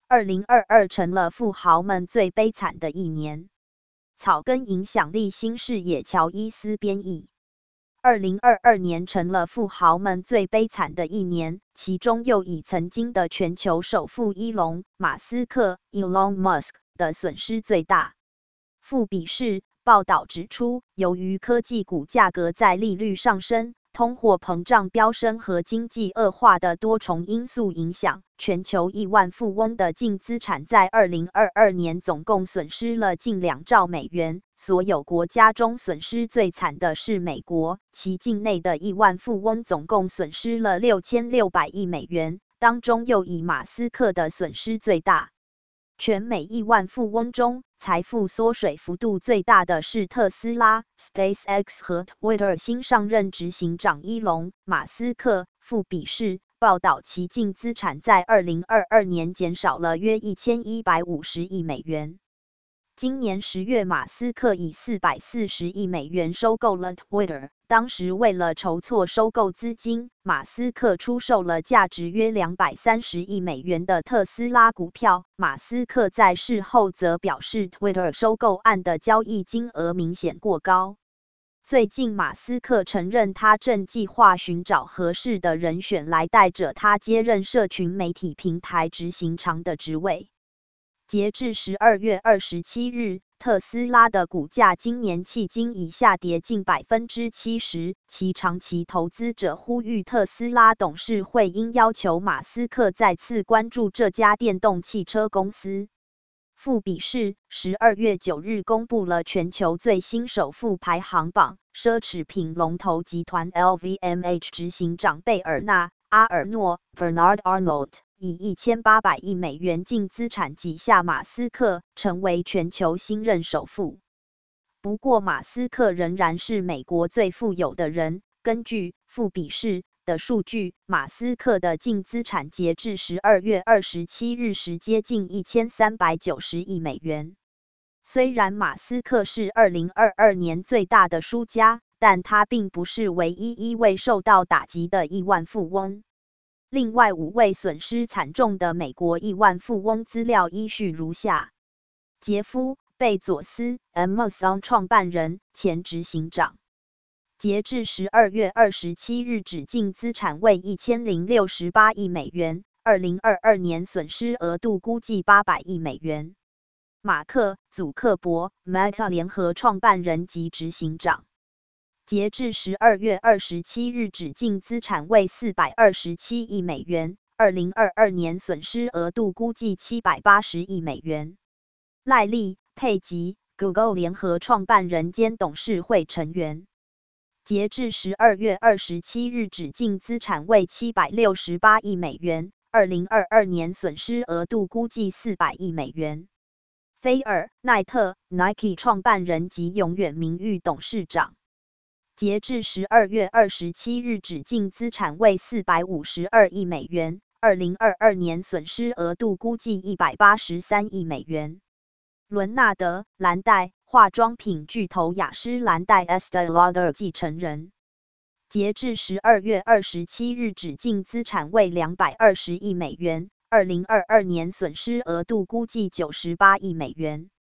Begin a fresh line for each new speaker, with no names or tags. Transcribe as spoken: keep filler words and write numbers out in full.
二零二二成了富豪们最悲惨的一年。草根影响力新视野乔伊斯编译。二零二二年成了富豪们最悲惨的一年，其中又以曾经的全球首富伊隆·马斯克 （Elon Musk） 的损失最大。富比士报道指出，由于科技股价格在利率上升、通货膨胀飙升和经济恶化的多重因素影响，全球亿万富翁的净资产在二零二二年总共损失了近两兆美元。所有国家中损失最惨的是美国，其境内的亿万富翁总共损失了六千六百亿美元，当中又以马斯克的损失最大。全美亿万富翁中，财富缩水幅度最大的是特斯拉、SpaceX 和 Twitter 新上任执行长伊隆·马斯克。富比士报道其净资产在二零二二年减少了约一千一百五十亿美元。今年十月，马斯克以四百四十亿美元收购了 Twitter。当时为了筹措收购资金，马斯克出售了价值约两百三十亿美元的特斯拉股票。马斯克在事后则表示 ，Twitter 收购案的交易金额明显过高。最近，马斯克承认他正计划寻找合适的人选来带着他接任社群媒体平台执行长的职位。截至十二月二十七日，特斯拉的股价今年迄今已下跌近 百分之七十， 其长期投资者呼吁特斯拉董事会应要求马斯克再次关注这家电动汽车公司。富比士十二月九日公布了全球最新首富排行榜，奢侈品龙头集团 L V M H 执行长贝尔纳·阿尔诺 （Bernard Arnault） 以一千八百亿美元净资产挤下马斯克，成为全球新任首富。不过，马斯克仍然是美国最富有的人。根据富比士的数据，马斯克的净资产截至十二月二十七日时接近一千三百九十亿美元。虽然马斯克是二零二二年最大的输家，但他并不是唯一一位受到打击的亿万富翁。另外五位损失惨重的美国亿万富翁资料依序如下：杰夫·贝佐斯 ，Amazon 创办人、前执行长。截至十二月二十七日止净资产为一千零六十八亿美元，二零二二年损失额度估计八百亿美元。马克·祖克伯 ，Meta 联合创办人及执行长。截至十二月二十七日止净资产为四百二十七亿美元，二零二二年损失额度估计七百八十亿美元。赖利·佩吉 ，Google 联合创办人兼董事会成员。截至十二月二十七日止净资产为七百六十八亿美元，二零二二年损失额度估计四百亿美元。菲尔·奈特 ，Nike 创办人及永远名誉董事长。截至十二月二十七日止净资产为四百五十二亿美元，二零二二年损失额度估计一百八十三亿美元。伦纳德·兰黛，化妆品巨头雅诗兰黛 Estée Lauder 继承人。截至十二月二十七日止净资产为两百二十亿美元，二零二二年损失额度估计九十八亿美元。